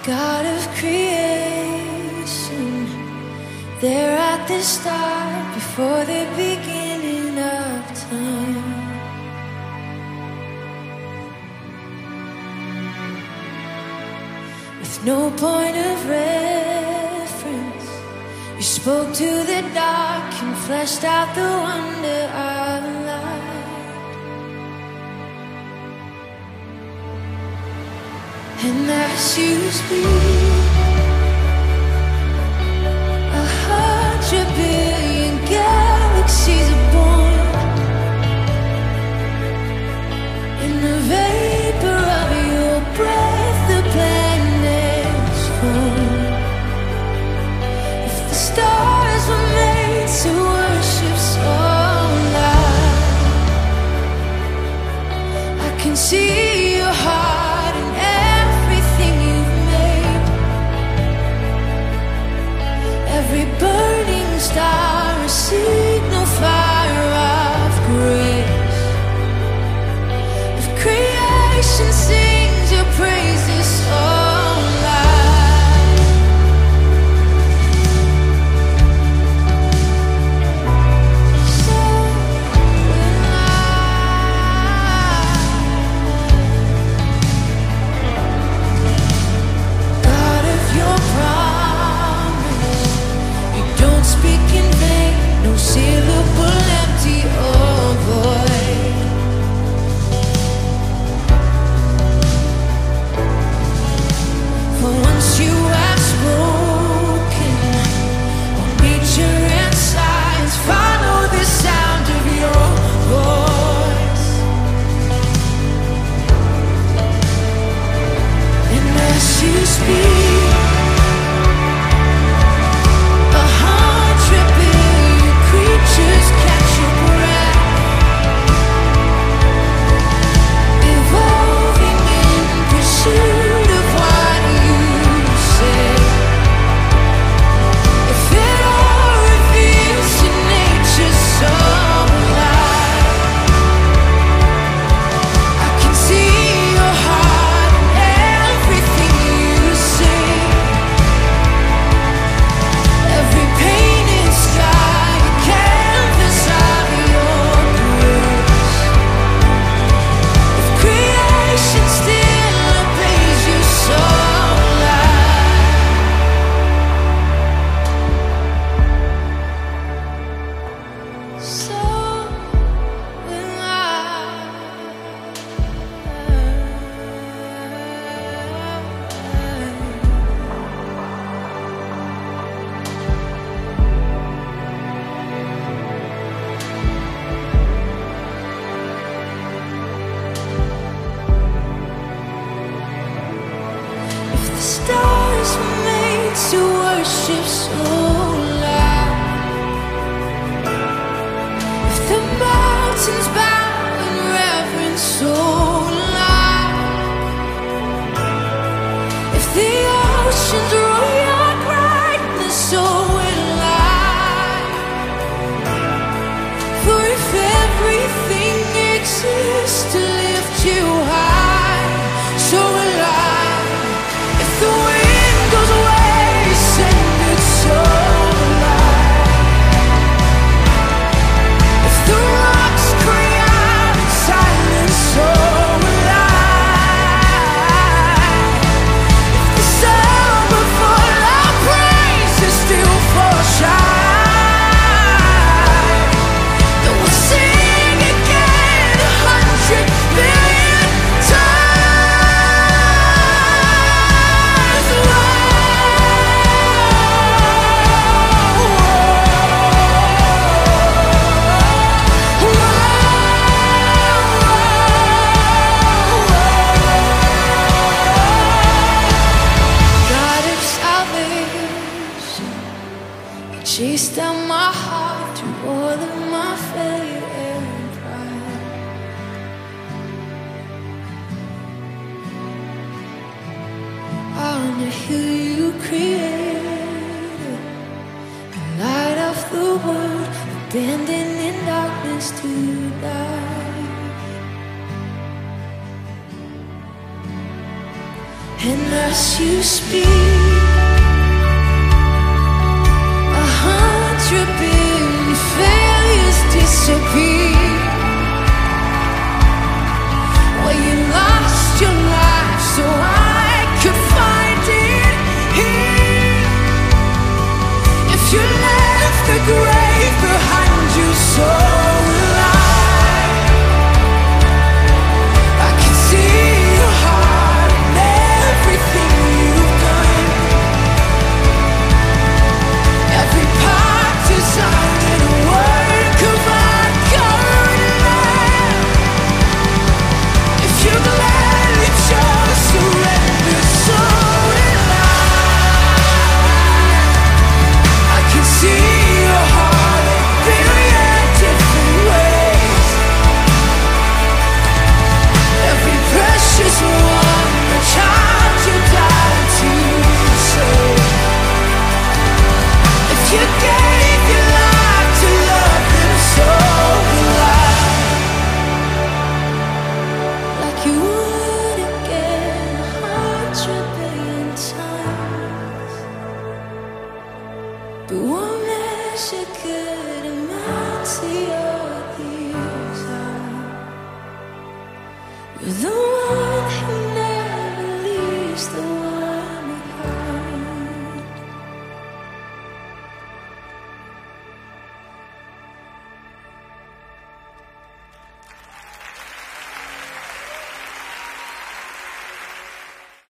God of creation, there at the start, before the beginning of time. With no point of reference, you spoke to the dark and fleshed out the wonder of light. And as you speak, 100 billion galaxies are born. In the vapor of your breath, the planets form. If the stars were made to worship so light, I can see your heart in everything you've made. Every burning star, a signal fire of grace. If creation sings your praises so loud, so will I. God of your promise, you don't speak in vain, no syllable empty or void. For once you have spoken, all nature and science follow the sound of your voice. And as you speak, 100 billion creatures catch your breath, evolving in pursuit of what you say. If it all reveals to nature's soul light, I can see your heart in everything you say. Every painted sky, a canvas of your grace. If creation still obeys you so loud, so will I. If the stars were made to worship so loud, if the mountains bow in reverence so loud, if the oceans roar your brightness, so will I. For if everything exists to lift you high, so will I. If the wind goes away, send it so loud. If the rocks cry out in silence, so will I. If the summer full of praise is still for shine, then we'll sing again 100 billion times. God of salvation, you chased down my heart through all of my failure and pride. On the hill you created, the light of the world, abandoned in darkness to die. And as you speak, 100 billion failures disappear. Where you lost your life so I could find it here. If you left the grave behind you, so will I. I can see your heart and everything you've done. Every part designed in a work of art, covered in love. If you gladly chose surrender, so will I can see your heart in billion different ways. Every precious one, a child you died to save. If you gave your life to love them, so will I. Like you would again 100 billion times. But one measure could amount to your desire. You're the one who never leaves the